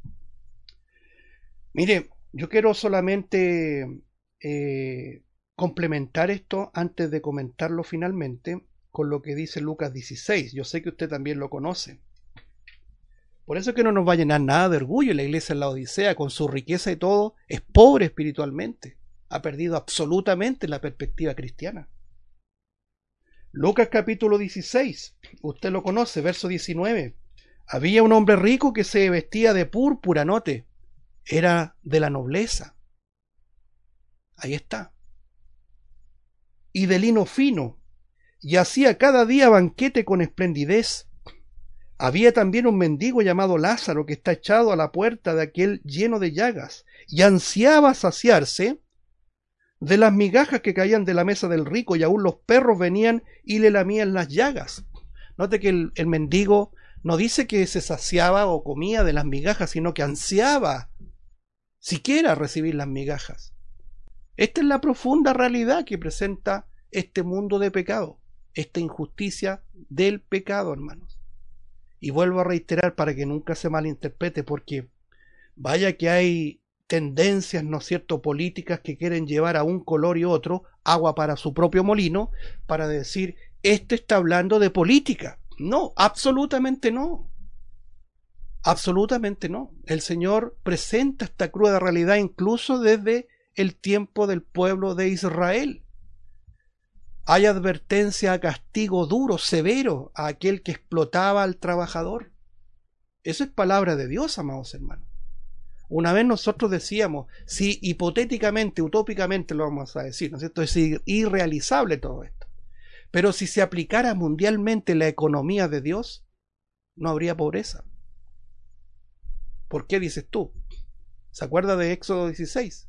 Mire, yo quiero solamente eh, complementar esto antes de comentarlo finalmente con lo que dice Lucas dieciséis. Yo sé que usted también lo conoce. Por eso es que no nos va a llenar nada de orgullo. La iglesia en la Odisea, con su riqueza y todo, es pobre espiritualmente. Ha perdido absolutamente la perspectiva cristiana. Lucas capítulo dieciséis, usted lo conoce, verso diecinueve. Había un hombre rico que se vestía de púrpura, note, era de la nobleza. Ahí está. Y de lino fino, y hacía cada día banquete con esplendidez. Había también un mendigo llamado Lázaro que está echado a la puerta de aquel lleno de llagas, y ansiaba saciarse de las migajas que caían de la mesa del rico, y aún los perros venían y le lamían las llagas. Note que el, el mendigo no dice que se saciaba o comía de las migajas, sino que ansiaba siquiera recibir las migajas. Esta es la profunda realidad que presenta este mundo de pecado, esta injusticia del pecado, hermanos. Y vuelvo a reiterar para que nunca se malinterprete, porque vaya que hay tendencias, ¿no es cierto?, políticas que quieren llevar a un color y otro agua para su propio molino, para decir, este está hablando de política. No, absolutamente no. Absolutamente no. El Señor presenta esta cruda realidad incluso desde el tiempo del pueblo de Israel. Hay advertencia a castigo duro, severo, a aquel que explotaba al trabajador. Eso es palabra de Dios, amados hermanos. Una vez nosotros decíamos, si hipotéticamente, utópicamente lo vamos a decir, ¿no es cierto? Es irrealizable todo esto. Pero si se aplicara mundialmente la economía de Dios, no habría pobreza. ¿Por qué dices tú? ¿Se acuerda de Éxodo dieciséis?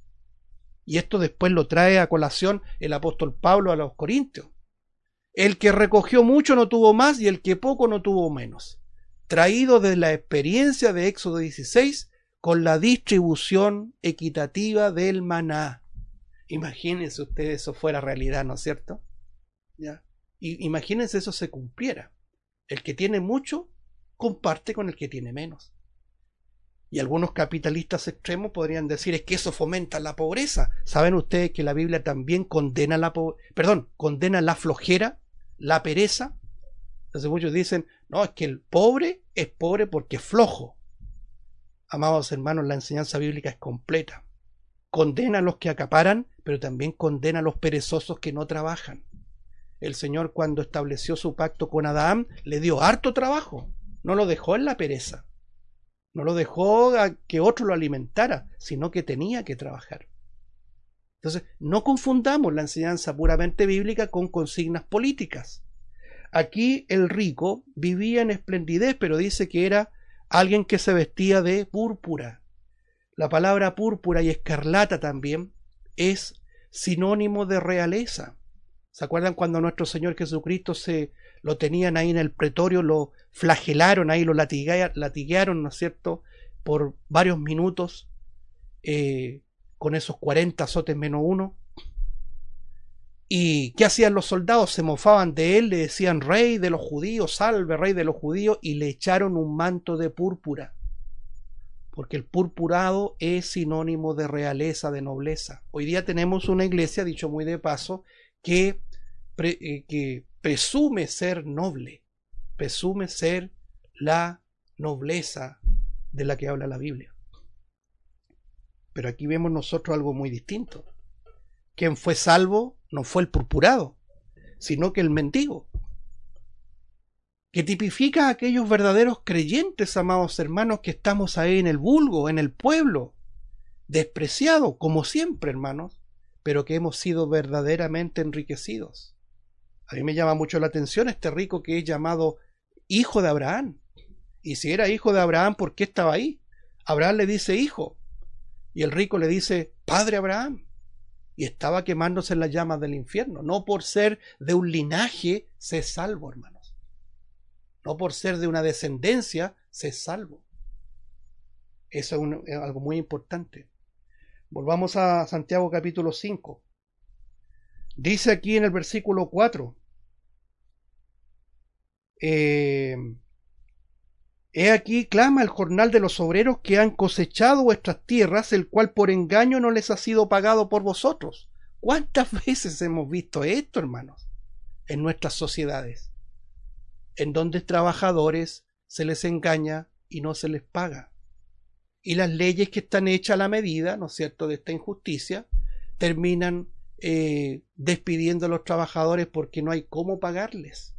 Y esto después lo trae a colación el apóstol Pablo a los Corintios. El que recogió mucho no tuvo más, y el que poco no tuvo menos. Traído de la experiencia de Éxodo dieciséis, con la distribución equitativa del maná. Imagínense ustedes eso fuera realidad, ¿no es cierto? ¿Ya? Y imagínense eso se cumpliera. El que tiene mucho comparte con el que tiene menos. Y algunos capitalistas extremos podrían decir, es que eso fomenta la pobreza. ¿Saben ustedes que la Biblia también condena la po- perdón, condena la flojera, la pereza? Entonces muchos dicen, no, es que el pobre es pobre porque es flojo. Amados hermanos, la enseñanza bíblica es completa. Condena a los que acaparan, pero también condena a los perezosos que no trabajan. El Señor, cuando estableció su pacto con Adán, le dio harto trabajo. No lo dejó en la pereza. No lo dejó a que otro lo alimentara, sino que tenía que trabajar. Entonces, no confundamos la enseñanza puramente bíblica con consignas políticas. Aquí el rico vivía en esplendidez, pero dice que era alguien que se vestía de púrpura. La palabra púrpura y escarlata también es sinónimo de realeza. ¿Se acuerdan cuando nuestro Señor Jesucristo se lo tenían ahí en el pretorio, lo flagelaron ahí, lo latiguearon, latiguearon, ¿no es cierto?, por varios minutos, eh, con esos cuarenta azotes menos uno? ¿Y qué hacían los soldados? Se mofaban de él, le decían rey de los judíos, salve rey de los judíos, y le echaron un manto de púrpura, porque el purpurado es sinónimo de realeza, de nobleza. Hoy día tenemos una iglesia, dicho muy de paso, que, pre, eh, que presume ser noble, presume ser la nobleza de la que habla la Biblia. Pero aquí vemos nosotros algo muy distinto. Quien fue salvo no fue el purpurado, sino que el mendigo, que tipifica a aquellos verdaderos creyentes, amados hermanos, que estamos ahí en el vulgo, en el pueblo, despreciados, como siempre, hermanos, pero que hemos sido verdaderamente enriquecidos. A mí me llama mucho la atención este rico que es llamado hijo de Abraham. Y si era hijo de Abraham, ¿por qué estaba ahí? Abraham le dice hijo, y el rico le dice padre Abraham. Y estaba quemándose en las llamas del infierno. No por ser de un linaje se es salvo, hermanos. No por ser de una descendencia se es salvo. Eso es, un, es algo muy importante. Volvamos a Santiago capítulo cinco. Dice aquí en el versículo cuatro. Eh, He aquí clama el jornal de los obreros que han cosechado vuestras tierras, el cual por engaño no les ha sido pagado por vosotros. ¿Cuántas veces hemos visto esto, hermanos? En nuestras sociedades, en donde trabajadores se les engaña y no se les paga. Y las leyes que están hechas a la medida, ¿no es cierto?, de esta injusticia, terminan eh, despidiendo a los trabajadores porque no hay cómo pagarles.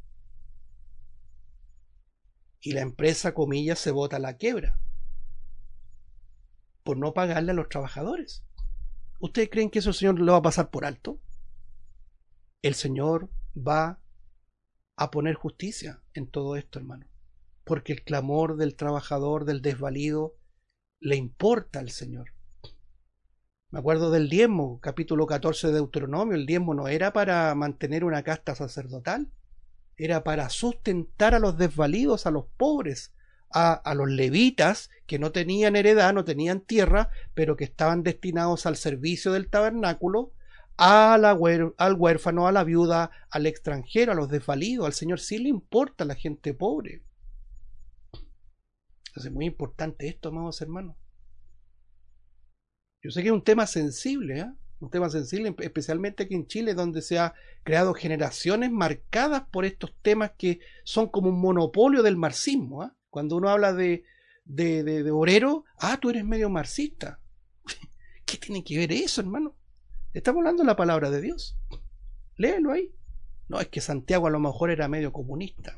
Y la empresa, comillas, se bota a la quiebra por no pagarle a los trabajadores. ¿Ustedes creen que eso el Señor lo va a pasar por alto? El Señor va a poner justicia en todo esto, hermano, porque el clamor del trabajador, del desvalido, le importa al Señor. Me acuerdo del diezmo, capítulo catorce de Deuteronomio. El diezmo no era para mantener una casta sacerdotal, era para sustentar a los desvalidos, a los pobres, a, a los levitas que no tenían heredad, no tenían tierra, pero que estaban destinados al servicio del tabernáculo, a la huer, al huérfano, a la viuda, al extranjero, a los desvalidos. Al Señor sí le importa a la gente pobre. Entonces es muy importante esto, amados hermanos. Yo sé que es un tema sensible, ¿eh? Un tema sensible, especialmente aquí en Chile, donde se ha creado generaciones marcadas por estos temas que son como un monopolio del marxismo, ¿eh? Cuando uno habla de, de, de, de obrero, ah, tú eres medio marxista. ¿Qué tiene que ver eso, hermano? Estamos hablando de la palabra de Dios. Léelo ahí. No, es que Santiago a lo mejor era medio comunista.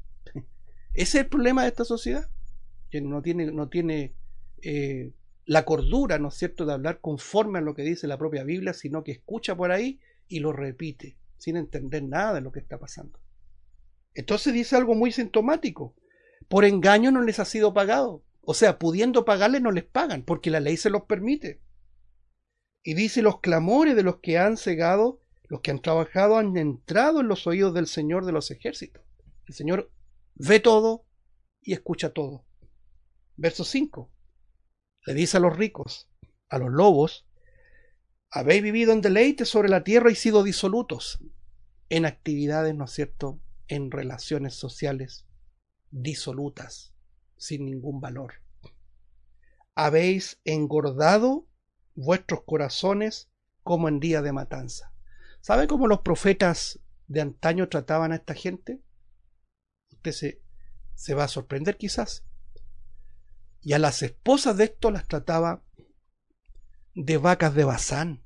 Ese es el problema de esta sociedad, que no tiene, no tiene eh, la cordura, ¿no es cierto?, de hablar conforme a lo que dice la propia Biblia, sino que escucha por ahí y lo repite, sin entender nada de lo que está pasando. Entonces dice algo muy sintomático. Por engaño no les ha sido pagado. O sea, pudiendo pagarles no les pagan, porque la ley se los permite. Y dice, los clamores de los que han cegado, los que han trabajado, han entrado en los oídos del Señor de los ejércitos. El Señor ve todo y escucha todo. Verso cinco. Le dice a los ricos, a los lobos, habéis vivido en deleite sobre la tierra y sido disolutos en actividades, ¿no es cierto?, en relaciones sociales disolutas, sin ningún valor. Habéis engordado vuestros corazones como en día de matanza. ¿Sabe cómo los profetas de antaño trataban a esta gente? Usted se, se va a sorprender quizás. Y a las esposas de estos las trataba de vacas de Basán.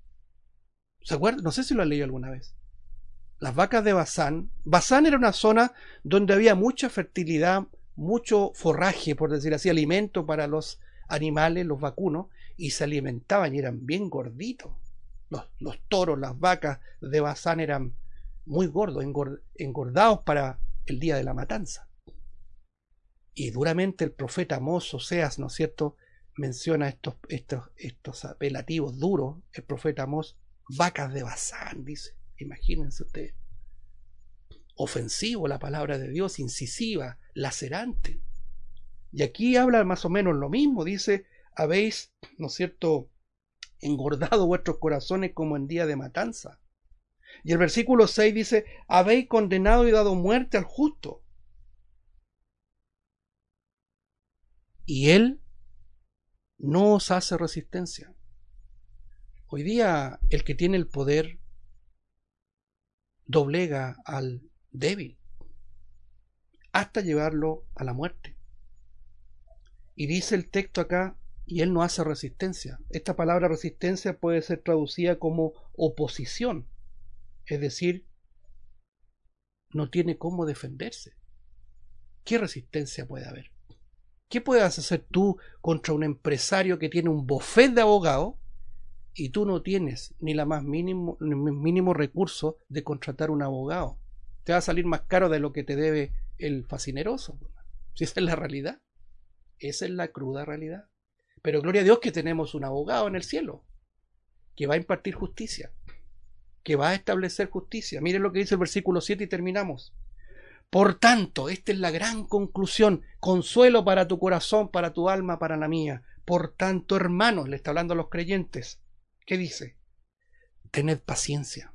¿Se acuerdan? No sé si lo han leído alguna vez. Las vacas de Basán. Basán era una zona donde había mucha fertilidad, mucho forraje, por decir así, alimento para los animales, los vacunos, y se alimentaban y eran bien gorditos. Los, los toros, las vacas de Basán eran muy gordos, engord, engordados para el día de la matanza. Y duramente el profeta Amós, Oseas, ¿no es cierto?, menciona estos, estos, estos apelativos duros. El profeta Amós, vacas de Basán, dice. Imagínense ustedes. Ofensivo la palabra de Dios, incisiva, lacerante. Y aquí habla más o menos lo mismo. Dice, habéis, ¿no es cierto?, engordado vuestros corazones como en día de matanza. Y el versículo seis dice, habéis condenado y dado muerte al justo. Y él no os hace resistencia. Hoy día el que tiene el poder doblega al débil hasta llevarlo a la muerte. Y dice el texto acá, y Él no hace resistencia. Esta palabra resistencia puede ser traducida como oposición, es decir, no tiene cómo defenderse. ¿Qué resistencia puede haber? ¿Qué puedes hacer tú contra un empresario que tiene un bufete de abogados y tú no tienes ni la más mínimo, ni mínimo recurso de contratar un abogado? Te va a salir más caro de lo que te debe el facineroso. Si esa es la realidad, esa es la cruda realidad. Pero gloria a Dios que tenemos un abogado en el cielo que va a impartir justicia, que va a establecer justicia. Miren lo que dice el versículo siete y terminamos. Por tanto, esta es la gran conclusión, consuelo para tu corazón, para tu alma, para la mía. Por tanto, hermanos, le está hablando a los creyentes, ¿qué dice? Tened paciencia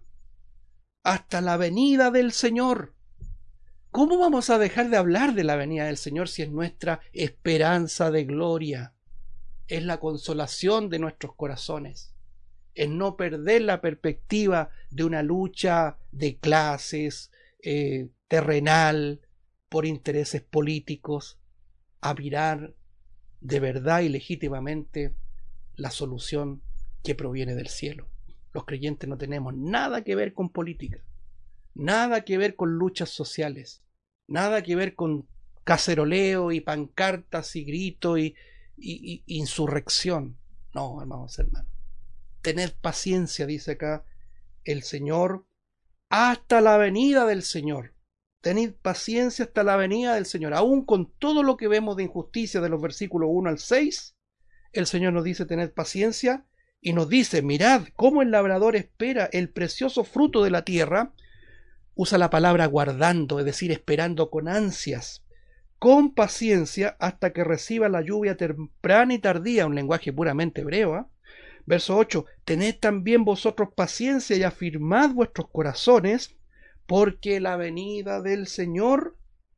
hasta la venida del Señor. ¿Cómo vamos a dejar de hablar de la venida del Señor si es nuestra esperanza de gloria? Es la consolación de nuestros corazones. Es no perder la perspectiva de una lucha de clases, eh, terrenal, por intereses políticos, a mirar de verdad y legítimamente la solución que proviene del cielo. Los creyentes no tenemos nada que ver con política, nada que ver con luchas sociales, nada que ver con caceroleo y pancartas y grito y, y, y insurrección. No, hermanos, hermanos. Tened paciencia, dice acá el Señor, hasta la venida del Señor. Tened paciencia hasta la venida del Señor. Aún con todo lo que vemos de injusticia de los versículos uno al seis, el Señor nos dice tened paciencia y nos dice, mirad cómo el labrador espera el precioso fruto de la tierra. Usa la palabra guardando, es decir, esperando con ansias, con paciencia hasta que reciba la lluvia temprana y tardía, un lenguaje puramente hebreo. ¿eh? Verso ocho, tened también vosotros paciencia y afirmad vuestros corazones, porque la venida del Señor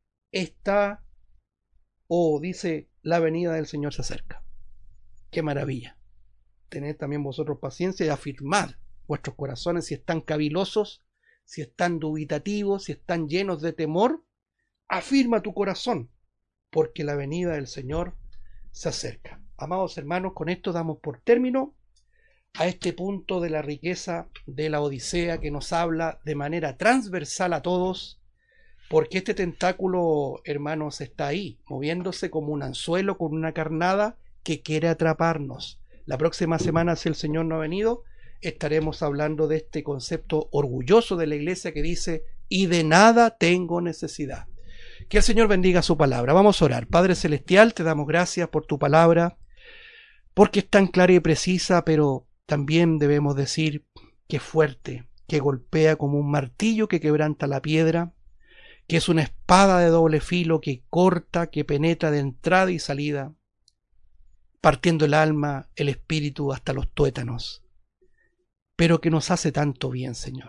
está, o oh, dice, la venida del Señor se acerca. ¡Qué maravilla! Tened también vosotros paciencia y afirmad vuestros corazones si están cavilosos, si están dubitativos, si están llenos de temor. Afirma tu corazón, porque la venida del Señor se acerca. Amados hermanos, con esto damos por término a este punto de la riqueza de la Odisea que nos habla de manera transversal a todos, porque este tentáculo, hermanos, está ahí, moviéndose como un anzuelo con una carnada que quiere atraparnos. La próxima semana, si el Señor no ha venido, estaremos hablando de este concepto orgulloso de la iglesia que dice, y de nada tengo necesidad. Que el Señor bendiga su palabra. Vamos a orar. Padre Celestial, te damos gracias por tu palabra, porque es tan clara y precisa, pero también debemos decir que es fuerte, que golpea como un martillo que quebranta la piedra, que es una espada de doble filo que corta, que penetra de entrada y salida, partiendo el alma, el espíritu hasta los tuétanos, pero que nos hace tanto bien, Señor.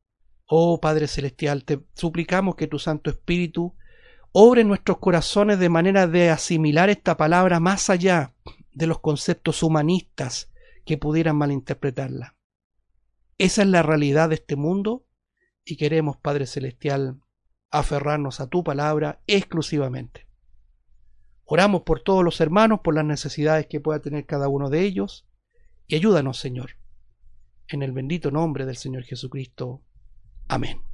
Oh Padre Celestial, te suplicamos que tu Santo Espíritu obre en nuestros corazones de manera de asimilar esta palabra más allá de los conceptos humanistas que pudieran malinterpretarla. Esa es la realidad de este mundo y queremos, Padre Celestial, aferrarnos a tu palabra exclusivamente. Oramos por todos los hermanos, por las necesidades que pueda tener cada uno de ellos, y ayúdanos, Señor, en el bendito nombre del Señor Jesucristo. Amén.